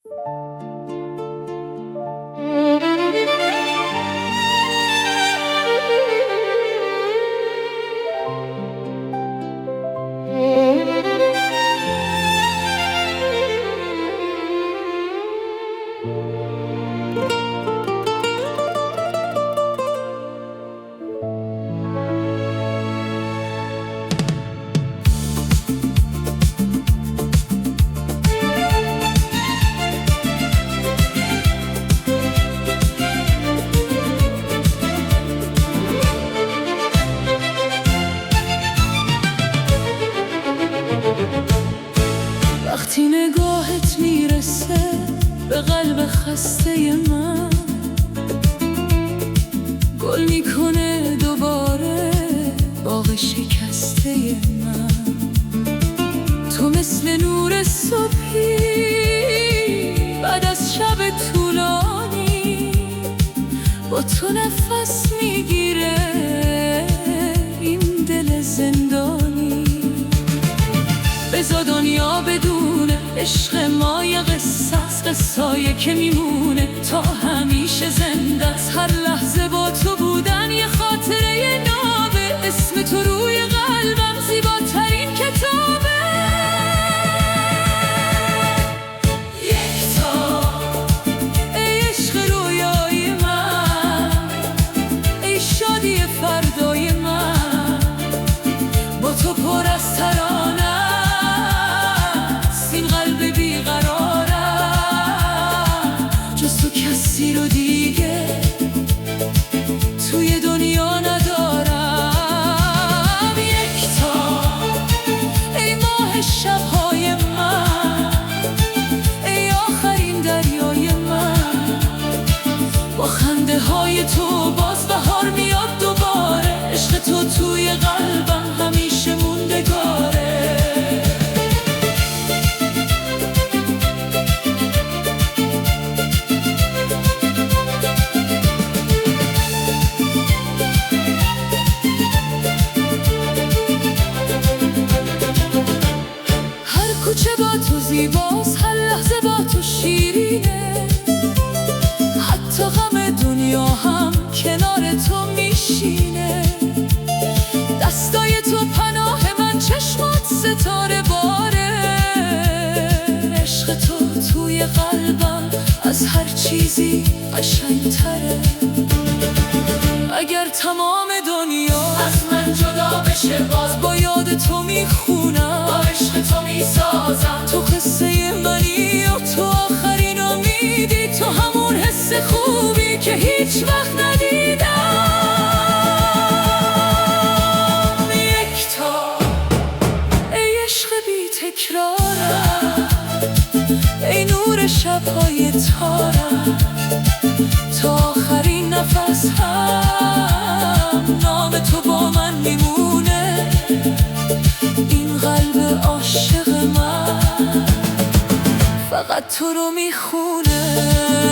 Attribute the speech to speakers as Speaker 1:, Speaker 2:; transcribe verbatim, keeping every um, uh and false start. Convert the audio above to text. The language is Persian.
Speaker 1: وقتی نگاهت میرسه به قلب خسته من، گل میکنه دوباره باغ شکسته من. تو مثل نور صبحی بعد از شب طولانی، با تو نفس میگیره این دل زندانی. بذار دنیا بدونه عشق ما یه قصه است، قصه‌ای که میمونه تا همیشه زنده است. هر لحظه با تو بودن یه خاطره نابه، اسم تو روی قلبم زیباترین کتابه. یکتا ای عشق رویای من، ای شادی فردای من، با تو پر از ترانه کسی رو دیگه توی دنیا ندارم. یکتا ای ماه شبهای من، ای آخرین دریای من، با خنده های تو باز بهار میاد دوباره. عشق تو توی قلبم همیشه موندگاره. کوچه با تو زیباست، هر لحظه با تو شیرینه، حتی غم دنیا هم کنار تو میشینه. دستای تو پناه من، چشمات ستاره باره. عشق تو توی قلبم از هر چیزی قشنگتره. اگر تمام دنیا از من جدا بشه، باز با یاد تو میخونم، با عشق تو میسازم. تو قصه منی و تو آخرین امیدی، تو همون حس خوبی که هیچ وقت ندیدم. یکتا ای عشق بی تکرارم، ای نور شبهای تارم، تا آخرین نفس هم نام تو با من میمونه. این قلب عاشق من فقط تو رو میخونه.